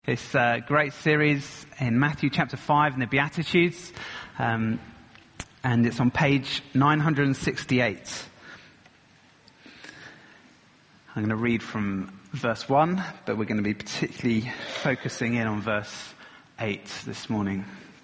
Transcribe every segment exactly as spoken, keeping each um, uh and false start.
This uh, great series in Matthew chapter five in the Beatitudes, um, and it's on page nine hundred sixty-eight. I'm going to read from verse one, but we're going to be particularly focusing in on verse eight this morning.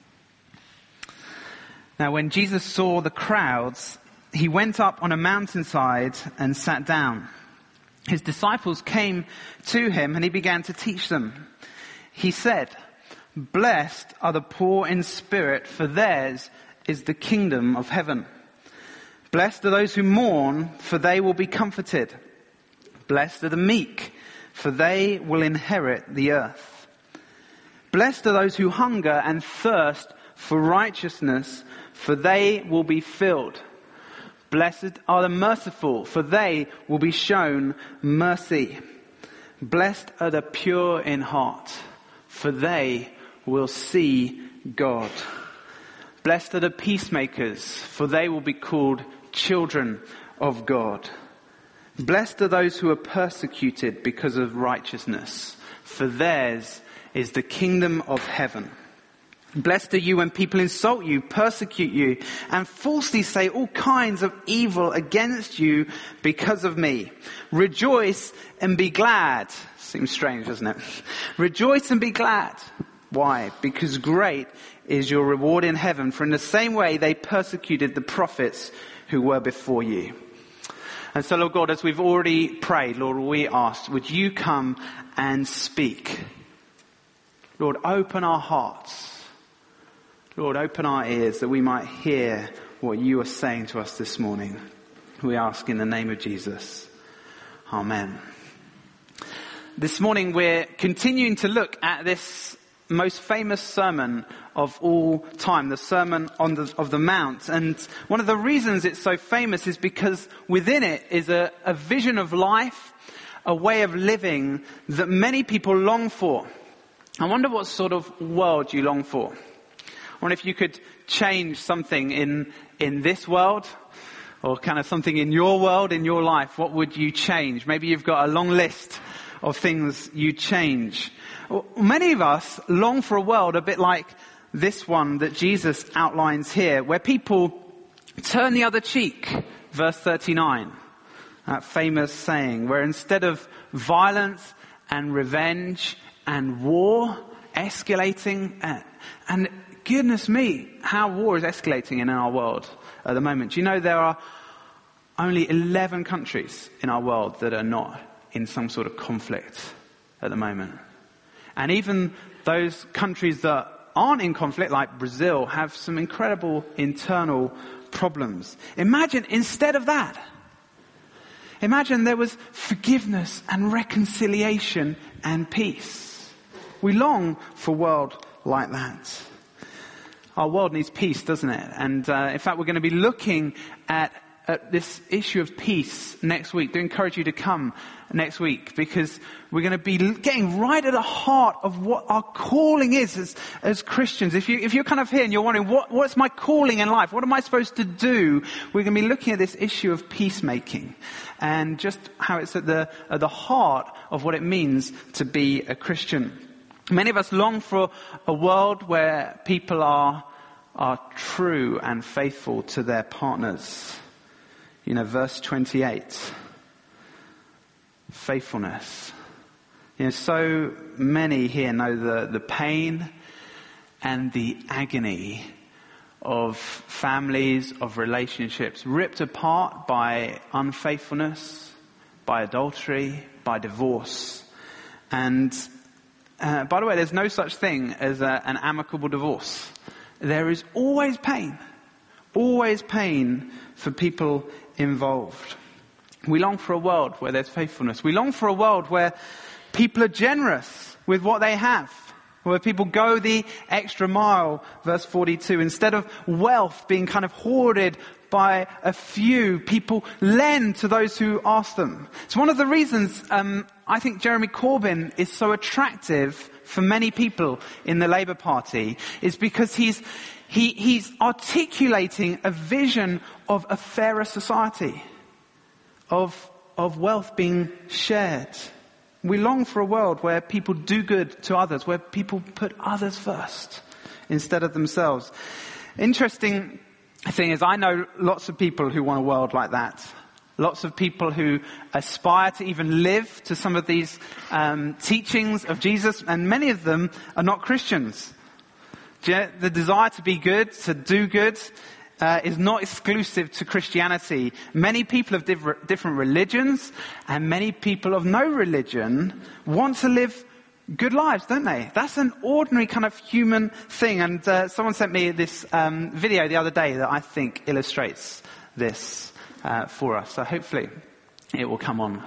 Now, when Jesus saw the crowds, he went up on a mountainside and sat down. His disciples came to him and he began to teach them. He said, "Blessed are the poor in spirit, for theirs is the kingdom of heaven. Blessed are those who mourn, for they will be comforted. Blessed are the meek, for they will inherit the earth. Blessed are those who hunger and thirst for righteousness, for they will be filled. Blessed are the merciful, for they will be shown mercy. Blessed are the pure in heart, for they will see God. Blessed are the peacemakers, for they will be called children of God. Blessed are those who are persecuted because of righteousness, for theirs is the kingdom of heaven. Blessed are you when people insult you, persecute you, and falsely say all kinds of evil against you because of me. Rejoice and be glad." Seems strange, doesn't it? Rejoice and be glad. Why? Because great is your reward in heaven, for in the same way they persecuted the prophets who were before you. And so, Lord God, as we've already prayed, Lord, we ask, would you come and speak? Lord, open our hearts. Lord, open our ears that we might hear what you are saying to us this morning. We ask in the name of Jesus. Amen. This morning we're continuing to look at this most famous sermon of all time, the Sermon on the, of the Mount. And one of the reasons it's so famous is because within it is a, a vision of life, a way of living that many people long for. I wonder what sort of world you long for. I wonder if you could change something in, in this world, or kind of something in your world, in your life. What would you change? Maybe you've got a long list of things you change. Well, many of us long for a world a bit like this one that Jesus outlines here, where people turn the other cheek. Verse thirty-nine, that famous saying, where instead of violence and revenge and war escalating, and, and goodness me, how war is escalating in our world at the moment. Do you know there are only eleven countries in our world that are not in some sort of conflict at the moment? And even those countries that aren't in conflict, like Brazil, have some incredible internal problems. Imagine instead of that, imagine there was forgiveness and reconciliation and peace. We long for a world like that. Our world needs peace, doesn't it? And uh, in fact, we're going to be looking at, at this issue of peace next week. Do encourage you to come next week, because we're going to be getting right at the heart of what our calling is as, as Christians. If you, if you're kind of here and you're wondering, what, what's my calling in life? What am I supposed to do? We're going to be looking at this issue of peacemaking and just how it's at the, at the heart of what it means to be a Christian. Many of us long for a world where people are, are true and faithful to their partners. You know, verse twenty-eight. Faithfulness. You know, so many here know the, the pain and the agony of families, of relationships ripped apart by unfaithfulness, by adultery, by divorce. And uh, by the way, there's no such thing as a, an amicable divorce. There is always pain, always pain for people involved. We long for a world where there's faithfulness. We long for a world where people are generous with what they have, where people go the extra mile, verse forty-two. Instead of wealth being kind of hoarded by a few, people lend to those who ask them. It's one of the reasons um, I think Jeremy Corbyn is so attractive for many people in the Labour Party, is because he's he, he's articulating a vision of a fairer society, of of wealth being shared. We long for a world where people do good to others, where people put others first instead of themselves. Interesting thing is, I know lots of people who want a world like that. Lots of people who aspire to even live to some of these um, teachings of Jesus, and many of them are not Christians. The desire to be good, to do good, uh, is not exclusive to Christianity. Many people of diff- different religions and many people of no religion want to live good lives, don't they? That's an ordinary kind of human thing. And uh, someone sent me this um, video the other day that I think illustrates this uh, for us. So hopefully it will come on.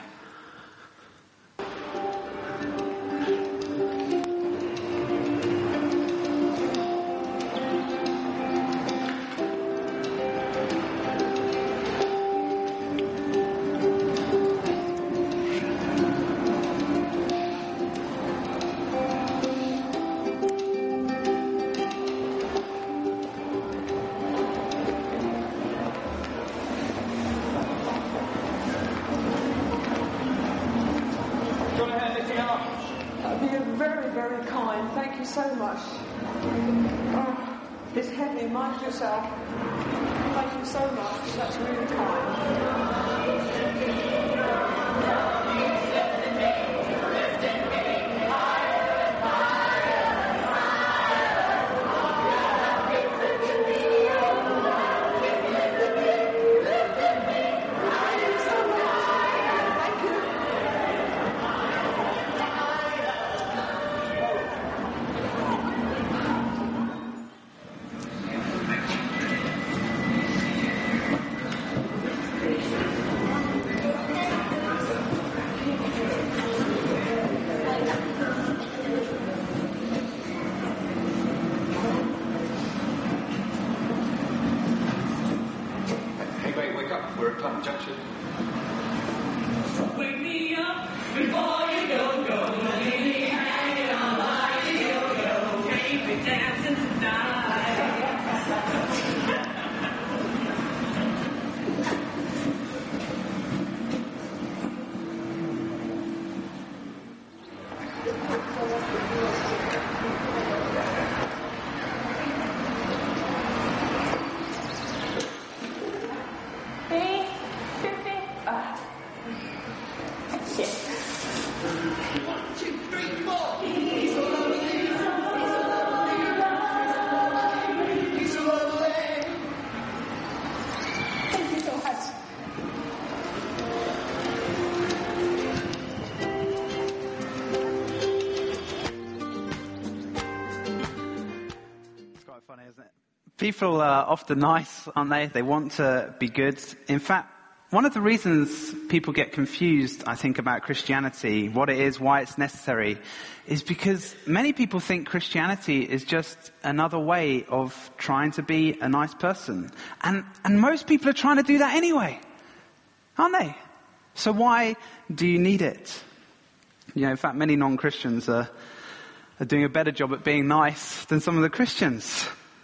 People are often nice, aren't they? They want to be good. In fact, one of the reasons people get confused, I think, about Christianity, what it is, why it's necessary, is because many people think Christianity is just another way of trying to be a nice person. And, and most people are trying to do that anyway, aren't they? So why do you need it? You know, in fact, many non-Christians are, are doing a better job at being nice than some of the Christians.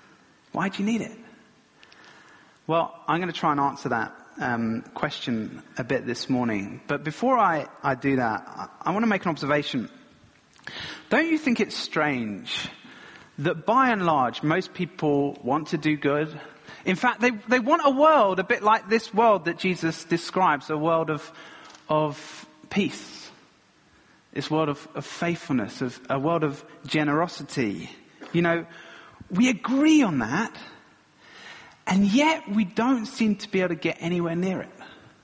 Why do you need it? Well, I'm going to try and answer that um, question a bit this morning. But before I, I do that, I, I want to make an observation. Don't you think it's strange that by and large, most people want to do good? In fact, they, they want a world a bit like this world that Jesus describes, a world of, of peace. This world of, of faithfulness, of a world of generosity. You know, we agree on that, and yet we don't seem to be able to get anywhere near it.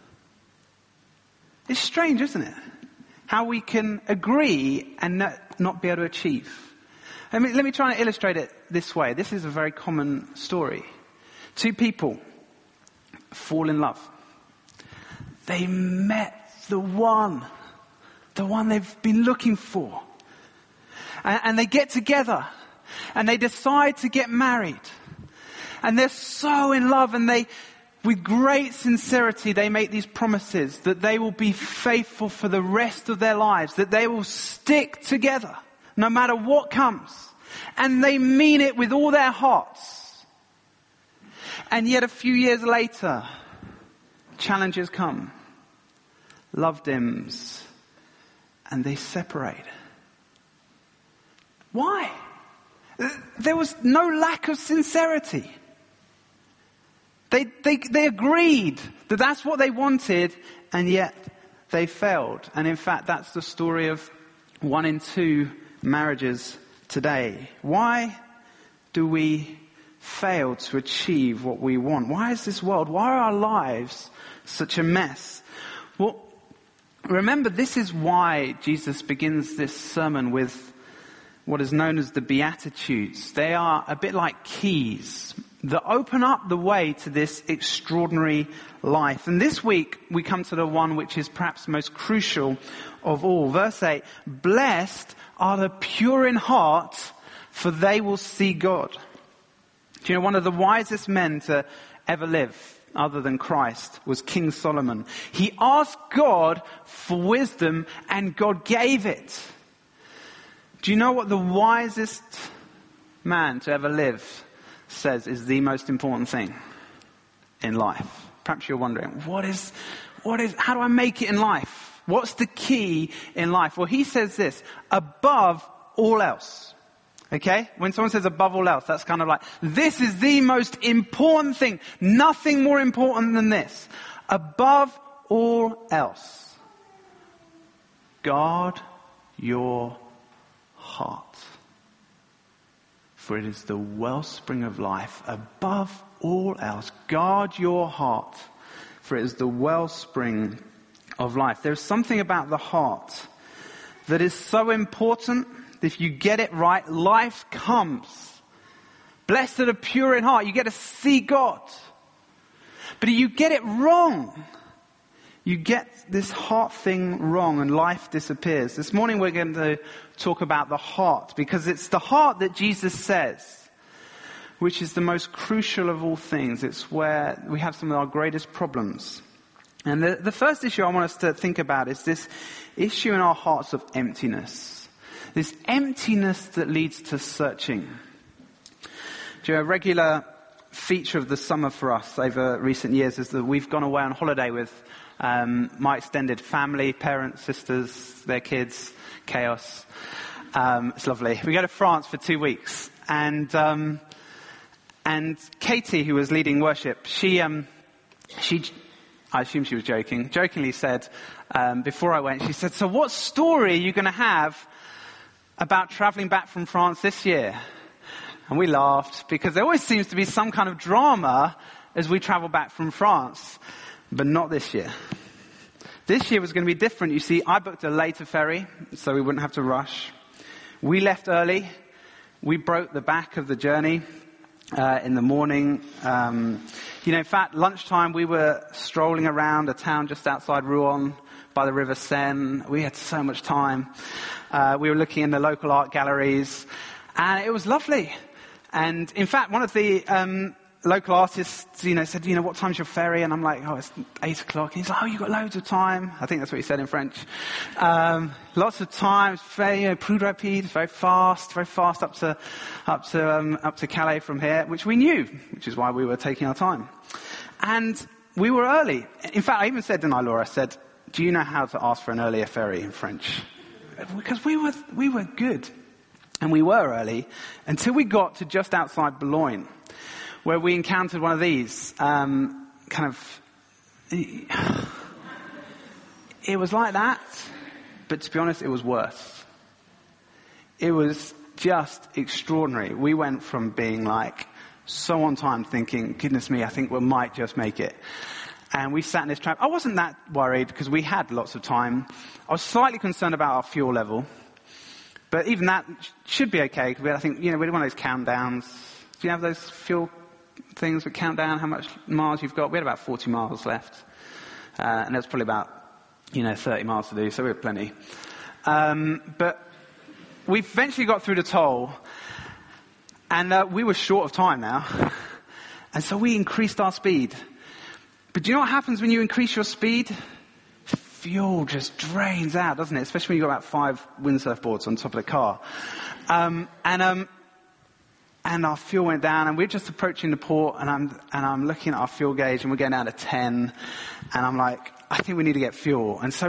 It's strange, isn't it? How we can agree and not, not be able to achieve. Let me, let me try and illustrate it this way. This is a very common story. Two people fall in love. They met the one, the one they've been looking for. And, and they get together. And they decide to get married. And they're so in love, and they, with great sincerity, they make these promises that they will be faithful for the rest of their lives, that they will stick together no matter what comes. And they mean it with all their hearts. And yet a few years later, challenges come. Love dims. and they separate. Why? There was no lack of sincerity. They, they, they agreed that that's what they wanted, and yet they failed. And in fact, that's the story of one in two marriages today. Why do we fail to achieve what we want? Why is this world, why are our lives such a mess? Well, remember, this is why Jesus begins this sermon with what is known as the Beatitudes. They are a bit like keys that open up the way to this extraordinary life. And this week we come to the one which is perhaps most crucial of all. Verse eight, blessed are the pure in heart, for they will see God. Do you know, one of the wisest men to ever live, other than Christ, was King Solomon. He asked God for wisdom and God gave it. Do you know what the wisest man to ever live says is the most important thing in life? Perhaps you're wondering, what is, what is, how do I make it in life? What's the key in life? Well, he says this, above all else. Okay? When someone says above all else, that's kind of like, this is the most important thing. Nothing more important than this. Above all else, guard your heart. For it is the wellspring of life. Above all else, guard your heart. For it is the wellspring of life. There's something about the heart that is so important. If you get it right, life comes. Blessed are the pure in heart. You get to see God. But if you get it wrong, you get this heart thing wrong and life disappears. This morning we're going to talk about the heart, because it's the heart that Jesus says, which is the most crucial of all things. It's where we have some of our greatest problems. And the, the first issue I want us to think about is this issue in our hearts of emptiness. This emptiness that leads to searching. Do you know, a regular feature of the summer for us over recent years is that we've gone away on holiday with um, my extended family, parents, sisters, their kids, chaos. Um, it's lovely. We go to France for two weeks. And um, and Katie, who was leading worship, she, um, she I assume she was joking, jokingly said, um, before I went, she said, so what story are you going to have about traveling back from France this year? And we laughed, because there always seems to be some kind of drama as we travel back from France, but not this year. This year was going to be different. You see, I booked a later ferry, so we wouldn't have to rush. We left early. We broke the back of the journey uh, in the morning. Um, you know, in fact, lunchtime we were strolling around a town just outside Rouen by the River Seine. We had so much time. Uh, we were looking in the local art galleries, and it was lovely. And in fact, one of the um, local artists, you know, said, you know, what time's your ferry? And I'm like, oh, it's eight o'clock. And he's like, oh, you've got loads of time. I think that's what he said in French. Um, lots of time. It's very, you know, plus rapide, very fast, very fast up to, up to, um, up to Calais from here, which we knew, which is why we were taking our time. And we were early. In fact, I even said, didn't I, Laura? I said, do you know how to ask for an earlier ferry in French? Because we were, we were good. And we were early until we got to just outside Boulogne, where we encountered one of these, um, kind of, it was like that, but to be honest, it was worse. It was just extraordinary. We went from being like so on time, thinking, goodness me, I think we might just make it. And we sat in this trap. I wasn't that worried because we had lots of time. I was slightly concerned about our fuel level. But even that should be okay, because I think, you know, we had one of those countdowns. Do you have those fuel things that count down how much miles you've got? We had about forty miles left. Uh, and there's probably about, you know, thirty miles to do, so we had plenty. Um, but we eventually got through the toll, and uh, we were short of time now. And so we increased our speed. But do you know what happens when you increase your speed? Fuel just drains out, doesn't it? Especially when you've got about five windsurf boards on top of the car. Um, and um, and our fuel went down, and we're just approaching the port, and I'm and I'm looking at our fuel gauge, and we're going down to ten, and I'm like, I think we need to get fuel. And so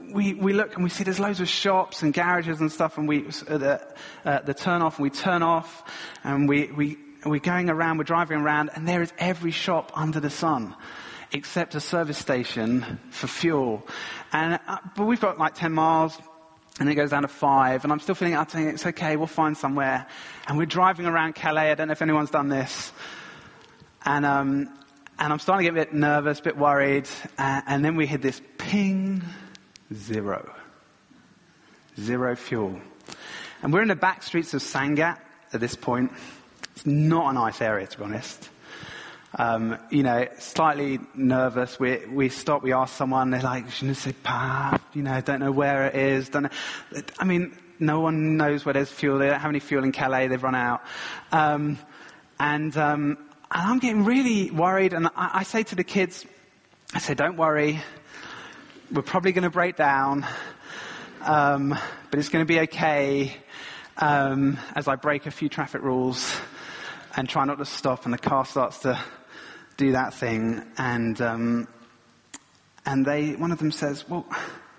we, we look and we see there's loads of shops and garages and stuff, and we, at the, uh, the turn off, and we turn off, and we, we, we're going around, we're driving around, and there is every shop under the sun, except a service station for fuel. And, uh, but we've got like ten miles, and it goes down to five, and I'm still feeling, I'm saying, it's okay, we'll find somewhere. And we're driving around Calais, I don't know if anyone's done this. And, um, and I'm starting to get a bit nervous, a bit worried, uh, and then we hit this ping, zero. Zero fuel. And we're in the back streets of Sangatte at this point. It's not a nice area, to be honest. Um, you know, slightly nervous. We we stop, we ask someone, they're like, je ne sais pas, you know, don't know where it is. Don't know. I mean, no one knows where there's fuel. They don't have any fuel in Calais, they've run out. Um, and, um, and I'm getting really worried, and I, I say to the kids, I say, don't worry, we're probably going to break down, um, but it's going to be okay, um, as I break a few traffic rules and try not to stop, and the car starts to do that thing, and um, and they, one of them says, well,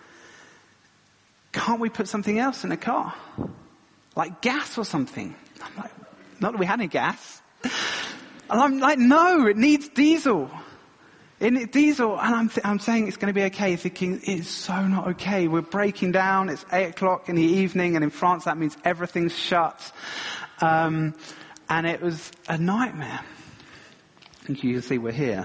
can't we put something else in the car? Like gas or something? I'm like, not that we had any gas. And I'm like, no, it needs diesel. It needs diesel. And I'm, th- I'm saying it's going to be okay, thinking it's so not okay. We're breaking down. It's eight o'clock in the evening, and in France that means everything's shut. Um, and it was a nightmare. And you can see we're here.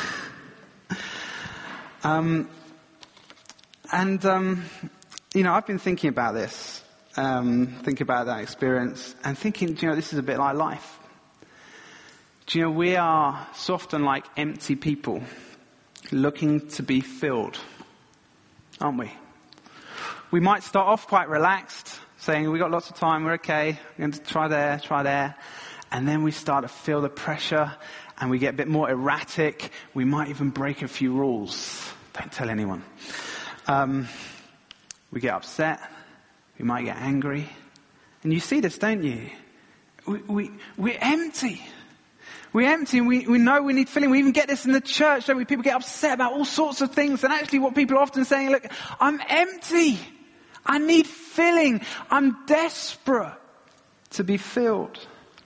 um, and, um, you know, I've been thinking about this, um, thinking about that experience, and thinking, do you know, this is a bit like life. Do you know, we are so often like empty people looking to be filled, aren't we? We might start off quite relaxed, saying we've got lots of time, we're okay, we're going to try there, try there. And then we start to feel the pressure, and we get a bit more erratic. We might even break a few rules. Don't tell anyone. Um, we get upset. We might get angry. And you see this, don't you? We, we, we're empty. We're empty, and we, we know we need filling. We even get this in the church, don't we? People get upset about all sorts of things. And actually what people are often saying, look, I'm empty. I need filling. I'm desperate to be filled.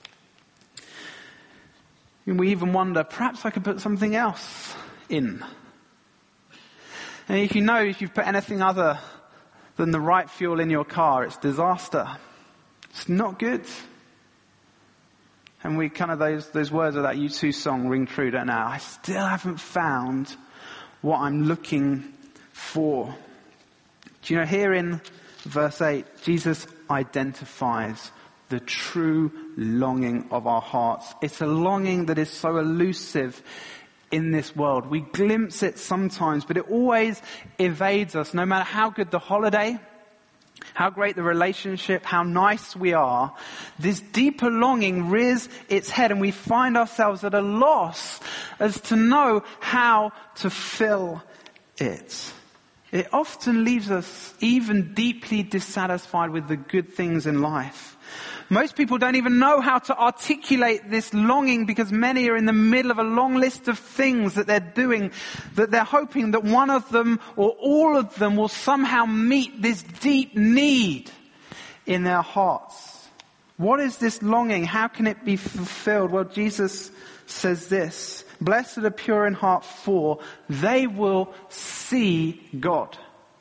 And we even wonder, perhaps I could put something else in. And if you know, if you've put anything other than the right fuel in your car, it's disaster. It's not good. And we kind of, those, those words of that U two song ring true, don't they? I still haven't found what I'm looking for. Do you know, here in verse eight, Jesus identifies the true longing of our hearts. It's a longing that is so elusive in this world. We glimpse it sometimes, but it always evades us. No matter how good the holiday, how great the relationship, how nice we are, this deeper longing rears its head, and we find ourselves at a loss as to know how to fill it. It often leaves us even deeply dissatisfied with the good things in life. Most people don't even know how to articulate this longing, because many are in the middle of a long list of things that they're doing, that they're hoping that one of them or all of them will somehow meet this deep need in their hearts. What is this longing? How can it be fulfilled? Well, Jesus says this: blessed are the pure in heart, for they will see God.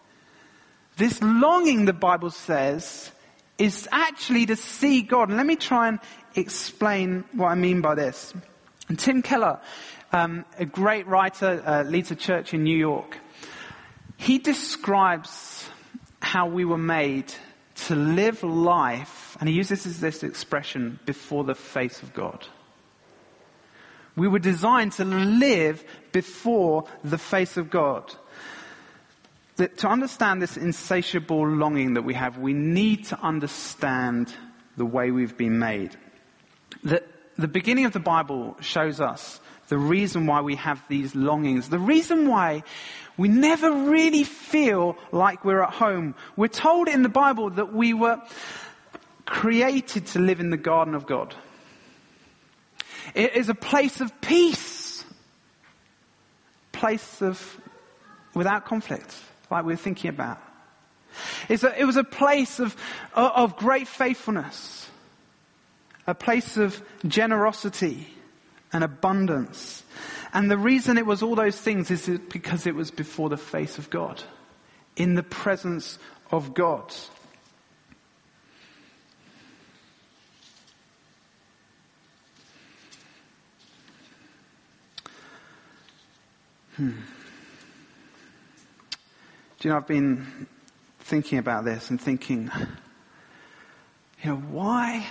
This longing, the Bible says, is actually to see God. And let me try and explain what I mean by this. And Tim Keller, um, a great writer, uh, leads a church in New York. He describes how we were made to live life, and he uses this expression, before the face of God. We were designed to live before the face of God. That to understand this insatiable longing that we have, we need to understand the way we've been made. The, the beginning of the Bible shows us the reason why we have these longings. The reason why we never really feel like we're at home. We're told in the Bible that we were created to live in the garden of God. It is a place of peace. Place of without conflict, like we're thinking about. It's a, it was a place of, of great faithfulness, a place of generosity and abundance. And the reason it was all those things is because it was before the face of God, in the presence of God. Hmm. Do you know, I've been thinking about this and thinking, you know, why,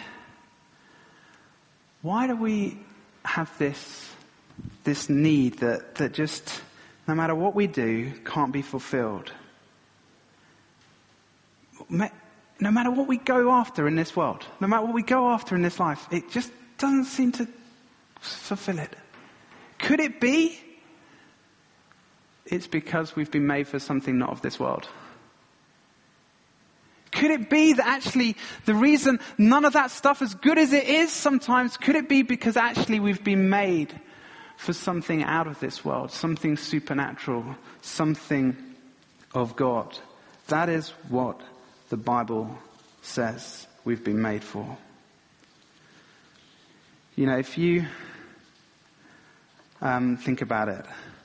why do we have this, this need that, that just, no matter what we do, can't be fulfilled? No matter what we go after in this world, no matter what we go after in this life, it just doesn't seem to fulfill it. Could it be it's because we've been made for something not of this world? Could it be that actually the reason none of that stuff, as good as it is sometimes, could it be because actually we've been made for something out of this world, something supernatural, something of God? That is what the Bible says we've been made for. You know, if you um, think about it,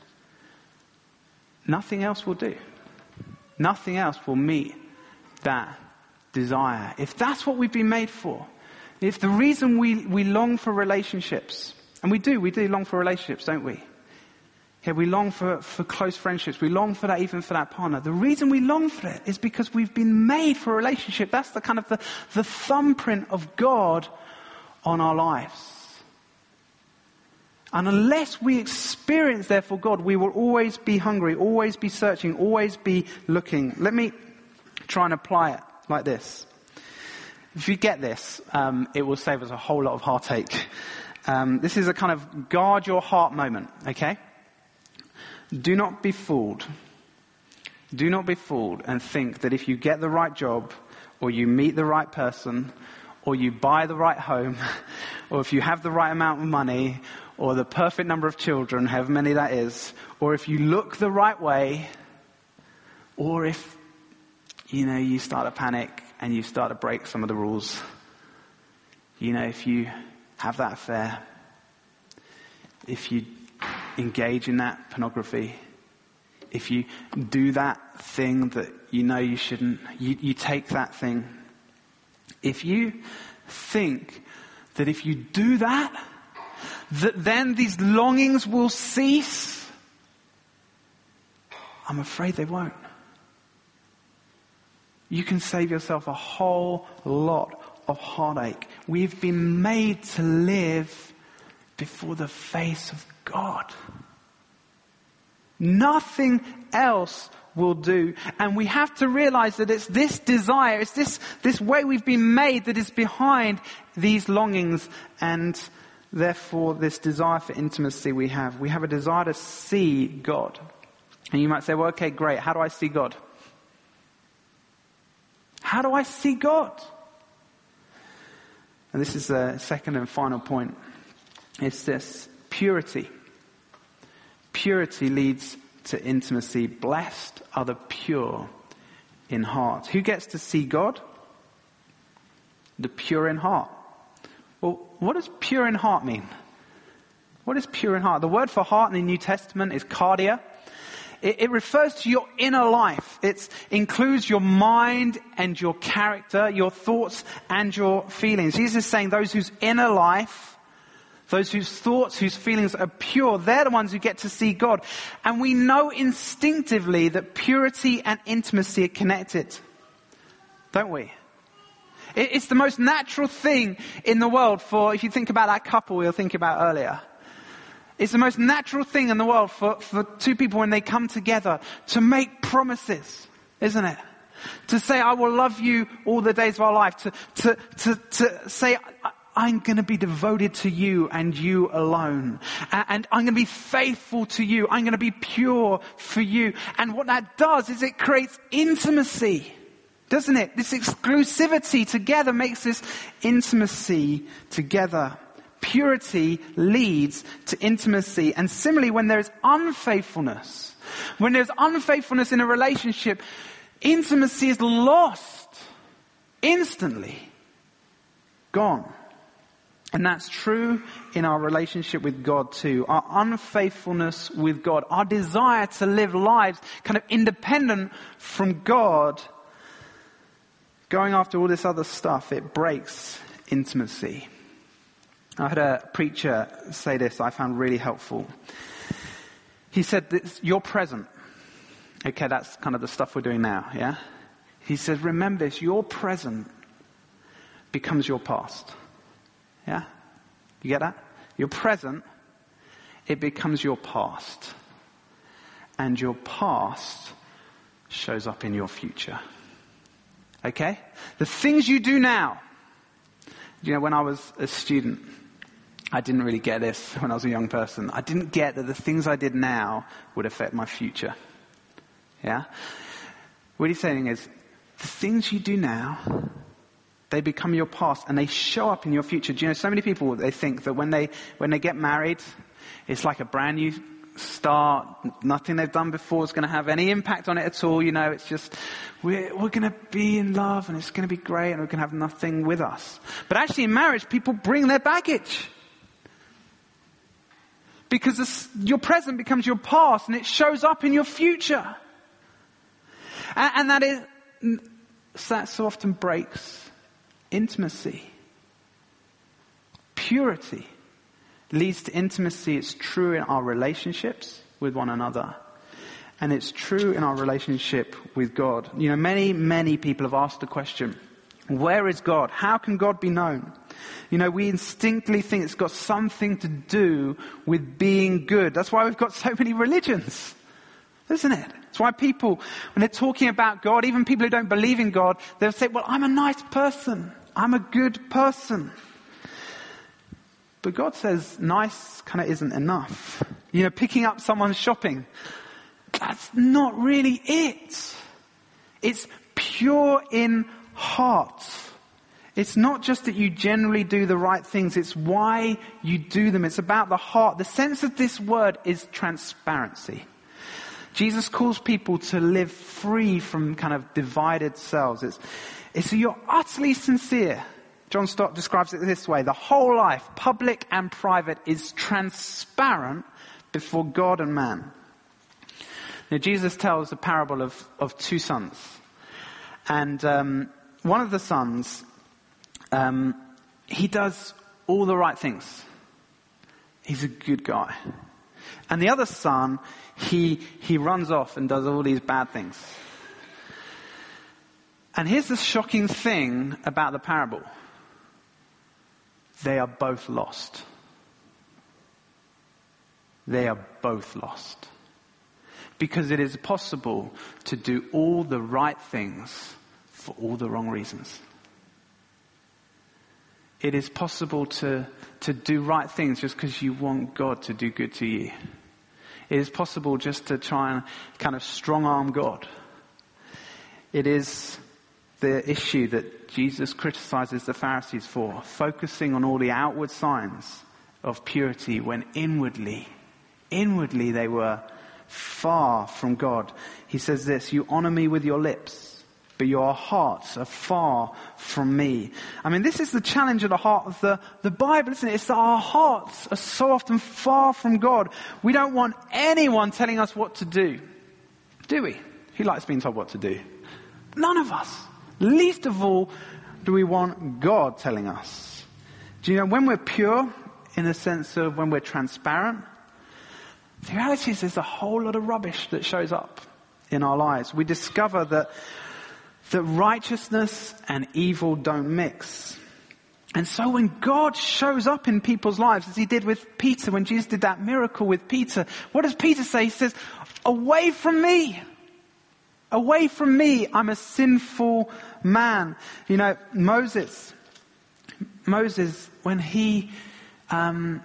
nothing else will do. Nothing else will meet that desire. If that's what we've been made for, if the reason we, we long for relationships, and we do, we do long for relationships, don't we? Yeah, we long for, for close friendships. We long for that even for that partner. The reason we long for it is because we've been made for a relationship. That's the kind of the, the thumbprint of God on our lives. And unless we experience, therefore, God, we will always be hungry, always be searching, always be looking. Let me try and apply it like this. If you get this, um, it will save us a whole lot of heartache. Um, this is a kind of guard your heart moment, okay? Do not be fooled. Do not be fooled and think that if you get the right job, or you meet the right person, or you buy the right home, or if you have the right amount of money, or the perfect number of children, however many that is, or if you look the right way, or if, you know, you start to panic and you start to break some of the rules. You know, if you have that affair, if you engage in that pornography, if you do that thing that you know you shouldn't, you, you take that thing. If you think that if you do that, that then these longings will cease, I'm afraid they won't. You can save yourself a whole lot of heartache. We've been made to live before the face of God. Nothing else will do. And we have to realize that it's this desire, it's this, this way we've been made that is behind these longings and therefore this desire for intimacy we have. We have a desire to see God. And you might say, well, okay, great. How do I see God? How do I see God? And this is the second and final point. It's this: purity. Purity leads to intimacy. Blessed are the pure in heart. Who gets to see God? The pure in heart. Well, what does pure in heart mean? What is pure in heart? The word for heart in the New Testament is cardia. It, it refers to your inner life. It includes your mind and your character, your thoughts and your feelings. Jesus is saying those whose inner life, those whose thoughts, whose feelings are pure, they're the ones who get to see God. And we know instinctively that purity and intimacy are connected, don't we? It's the most natural thing in the world for, if you think about that couple we were thinking about earlier. It's the most natural thing in the world for, for two people when they come together to make promises, isn't it? To say, I will love you all the days of our life. To, to, to, to say, I'm going to be devoted to you and you alone. And I'm going to be faithful to you. I'm going to be pure for you. And what that does is it creates intimacy, doesn't it? This exclusivity together makes this intimacy together. Purity leads to intimacy. And similarly, when there is unfaithfulness, when there's unfaithfulness in a relationship, Intimacy is lost instantly. Gone. And that's true in our relationship with God too. Our unfaithfulness with God, our desire to live lives kind of independent from God, going after all this other stuff, it breaks intimacy. I had a preacher say this I found really helpful. He said that you're present. Okay, that's kind of the stuff we're doing now, yeah? He says, remember this, your present becomes your past. Yeah? You get that? Your present, it becomes your past. And your past shows up in your future. Okay? The things you do now. You know, when I was a student, I didn't really get this when I was a young person. I didn't get that the things I did now would affect my future. Yeah? What he's saying is, the things you do now, they become your past and they show up in your future. Do you know, so many people, they think that when they, when they get married, it's like a brand new start. Nothing they've done before is going to have any impact on it at all. You know, it's just, we're, we're going to be in love and it's going to be great and we're going to have nothing with us. But actually in marriage, people bring their baggage. Because this, your present becomes your past and it shows up in your future. And, and that is, that so often breaks intimacy. Purity leads to intimacy. It's true in our relationships with one another. And it's true in our relationship with God. You know, many, many people have asked the question, where is God? How can God be known? You know, we instinctively think it's got something to do with being good. That's why we've got so many religions, isn't it? That's why people, when they're talking about God, even people who don't believe in God, they'll say, well, I'm a nice person. I'm a good person. But God says nice kind of isn't enough. You know, picking up someone's shopping, that's not really it. It's pure in heart. It's not just that you generally do the right things, it's why you do them. It's about the heart. The sense of this word is transparency. Jesus calls people to live free from kind of divided selves. It's, it's you're utterly sincere. John Stott describes it this way. The whole life, public and private, is transparent before God and man. Now, Jesus tells a parable of, of two sons. And um, one of the sons, um, he does all the right things. He's a good guy. And the other son, he he runs off and does all these bad things. And here's the shocking thing about the parable. They are both lost. They are both lost. Because it is possible to do all the right things for all the wrong reasons. It is possible to, to do right things just because you want God to do good to you. It is possible just to try and kind of strong-arm God. It is the issue that Jesus criticizes the Pharisees for, focusing on all the outward signs of purity when inwardly, inwardly they were far from God. He says this, you honor me with your lips, but your hearts are far from me. I mean, this is the challenge of the heart of the, the Bible, isn't it? It's that our hearts are so often far from God. We don't want anyone telling us what to do. Do we? Who likes being told what to do? None of us. Least of all do we want God telling us. Do you know, when we're pure, in the sense of when we're transparent, the reality is there's a whole lot of rubbish that shows up in our lives. We discover that that righteousness and evil don't mix. And so when God shows up in people's lives, as he did with Peter, when Jesus did that miracle with Peter, what does Peter say? He says, away from me. Away from me. I'm a sinful man. You know, Moses, Moses, when he um,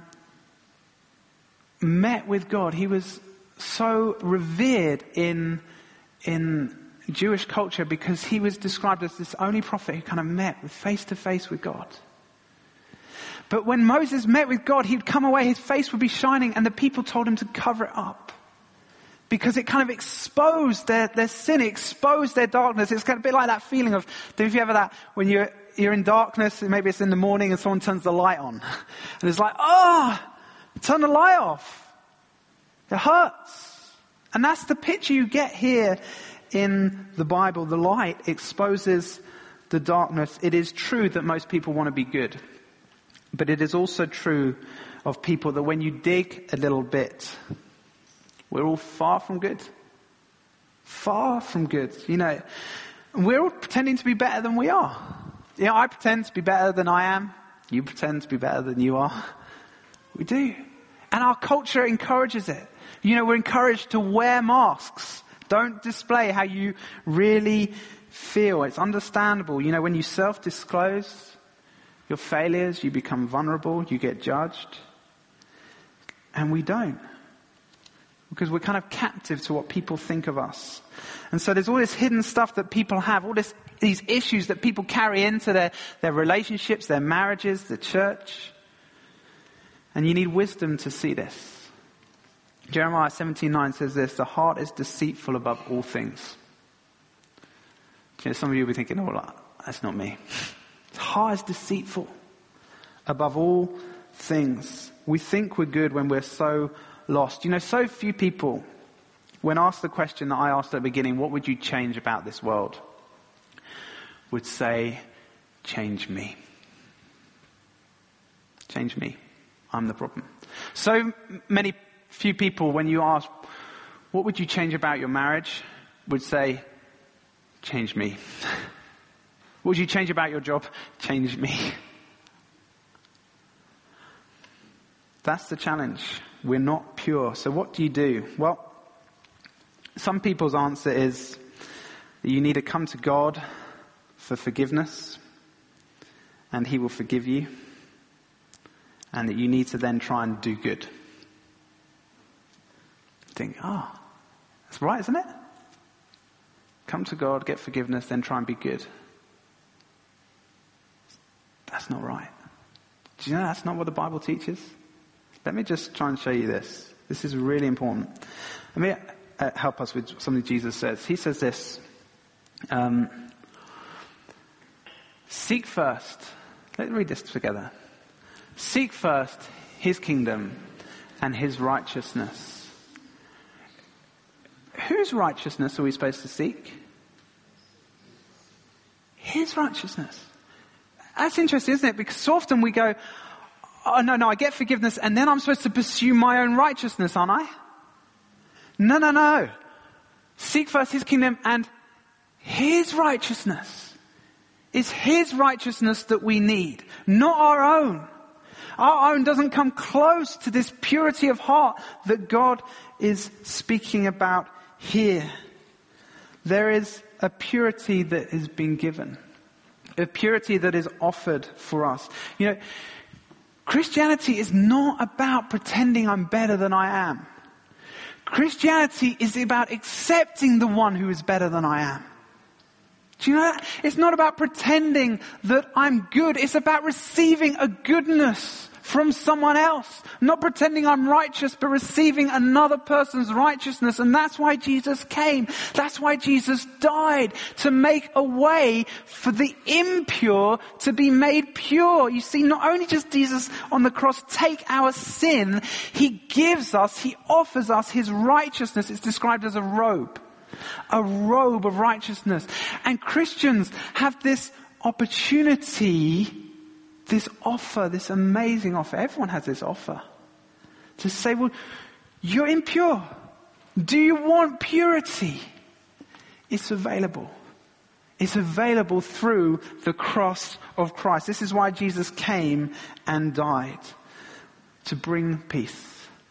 met with God, he was so revered in, in Jewish culture because he was described as this only prophet who kind of met with face to face with God. But when Moses met with God, he'd come away, his face would be shining, and the people told him to cover it up. Because it kind of exposed their, their sin, it exposed their darkness. It's kind of a bit like that feeling of, have you ever that, when you're, you're in darkness, maybe it's in the morning and someone turns the light on. And it's like, oh, turn the light off. It hurts. And that's the picture you get here in the Bible. The light exposes the darkness. It is true that most people want to be good. But it is also true of people that when you dig a little bit, we're all far from good. Far from good. You know, we're all pretending to be better than we are. You know, I pretend to be better than I am. You pretend to be better than you are. We do. And our culture encourages it. You know, we're encouraged to wear masks. Don't display how you really feel. It's understandable. You know, when you self-disclose your failures, you become vulnerable, you get judged. And we don't. Because we're kind of captive to what people think of us. And so there's all this hidden stuff that people have, all this, these issues that people carry into their, their relationships, their marriages, the church. And you need wisdom to see this. Jeremiah seventeen nine says this, the heart is deceitful above all things. You know, some of you will be thinking, oh, that's not me. The heart is deceitful above all things. We think we're good when we're so lost. You know, so few people, when asked the question that I asked at the beginning, what would you change about this world? Would say, change me. Change me. I'm the problem. So many, few people, when you ask, what would you change about your marriage? Would say, change me. What would you change about your job? Change me. That's the challenge. We're not pure. So what do you do? Well, some people's answer is that you need to come to God for forgiveness and He will forgive you, and that you need to then try and do good. Think, ah, oh, that's right, isn't it? Come to God, get forgiveness, then try and be good. That's not right. Do you know that's not what the Bible teaches? Let me just try and show you this. This is really important. Let me uh, help us with something Jesus says. He says this. Um, Seek first. Let's read this together. Seek first His kingdom and His righteousness. Whose righteousness are we supposed to seek? His righteousness. That's interesting, isn't it? Because so often we go, oh, no, no, I get forgiveness and then I'm supposed to pursue my own righteousness, aren't I? No, no, no. Seek first His kingdom and His righteousness. It's His righteousness that we need, not our own. Our own doesn't come close to this purity of heart that God is speaking about here. There is a purity that has been given. A purity that is offered for us. You know, Christianity is not about pretending I'm better than I am. Christianity is about accepting the one who is better than I am. Do you know that? It's not about pretending that I'm good. It's about receiving a goodness from someone else. Not pretending I'm righteous, but receiving another person's righteousness. And that's why Jesus came. That's why Jesus died, to make a way for the impure to be made pure. You see, not only does Jesus on the cross take our sin, He gives us, He offers us His righteousness. It's described as a robe. A robe of righteousness. And Christians have this opportunity, this offer, this amazing offer. Everyone has this offer. To say, well, you're impure. Do you want purity? It's available. It's available through the cross of Christ. This is why Jesus came and died. To bring peace.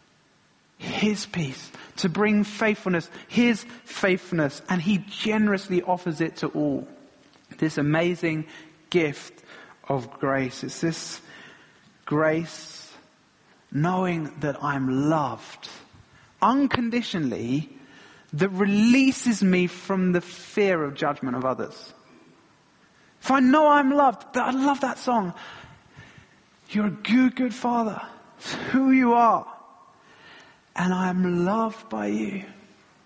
His peace. To bring faithfulness. His faithfulness. And He generously offers it to all. This amazing gift of grace. It's this grace, knowing that I'm loved unconditionally, that releases me from the fear of judgment of others. If I know I'm loved, I love that song. You're a good, good Father. It's who you are. And I'm loved by you.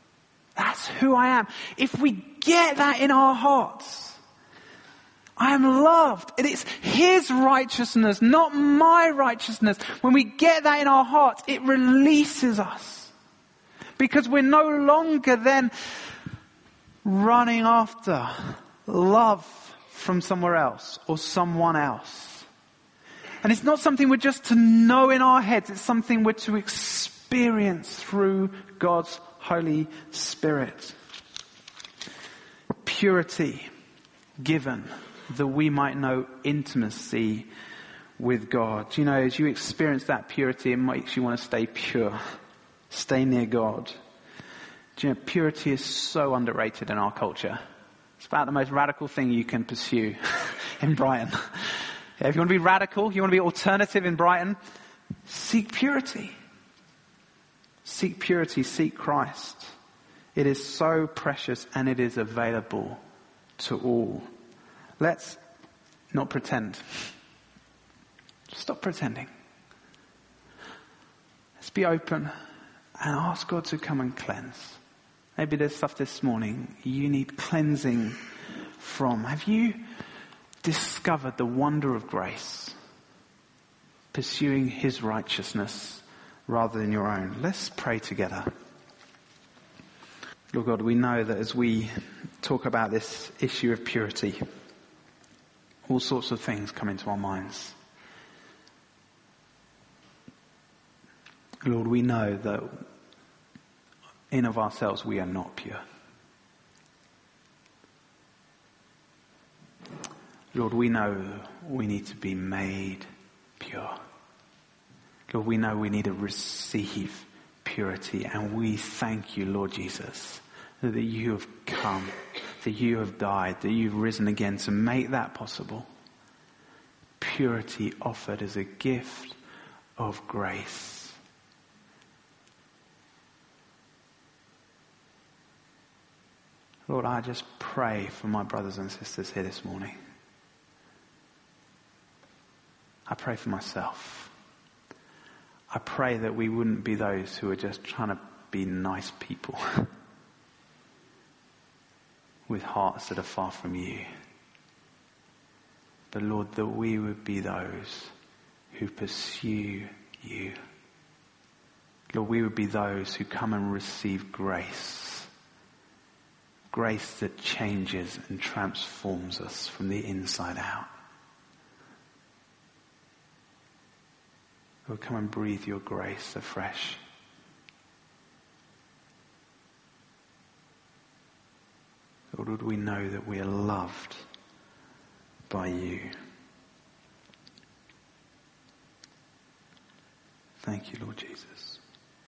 That's who I am. If we get that in our hearts, I am loved. It is His righteousness, not my righteousness. When we get that in our hearts, it releases us. Because we're no longer then running after love from somewhere else or someone else. And it's not something we're just to know in our heads. It's something we're to experience through God's Holy Spirit. Purity given that we might know intimacy with God. Do you know, as you experience that purity, it makes you want to stay pure. Stay near God. Do you know, purity is so underrated in our culture. It's about the most radical thing you can pursue in Brighton. Yeah, if you want to be radical, you want to be alternative in Brighton, seek purity. Seek purity, seek Christ. It is so precious and it is available to all. Let's not pretend. Stop pretending. Let's be open and ask God to come and cleanse. Maybe there's stuff this morning you need cleansing from. Have you discovered the wonder of grace? Pursuing His righteousness rather than your own. Let's pray together. Lord God, we know that as we talk about this issue of purity, all sorts of things come into our minds. Lord, we know that in of ourselves we are not pure. Lord, we know we need to be made pure. Lord, we know we need to receive purity, and we thank you, Lord Jesus, that you have come, that you have died, that you've risen again to make that possible. Purity offered as a gift of grace. Lord, I just pray for my brothers and sisters here this morning. I pray for myself. I pray that we wouldn't be those who are just trying to be nice people with hearts that are far from you. But Lord, that we would be those who pursue you. Lord, we would be those who come and receive grace. Grace that changes and transforms us from the inside out. Lord, come and breathe your grace afresh. Lord, would we know that we are loved by you. Thank you, Lord Jesus.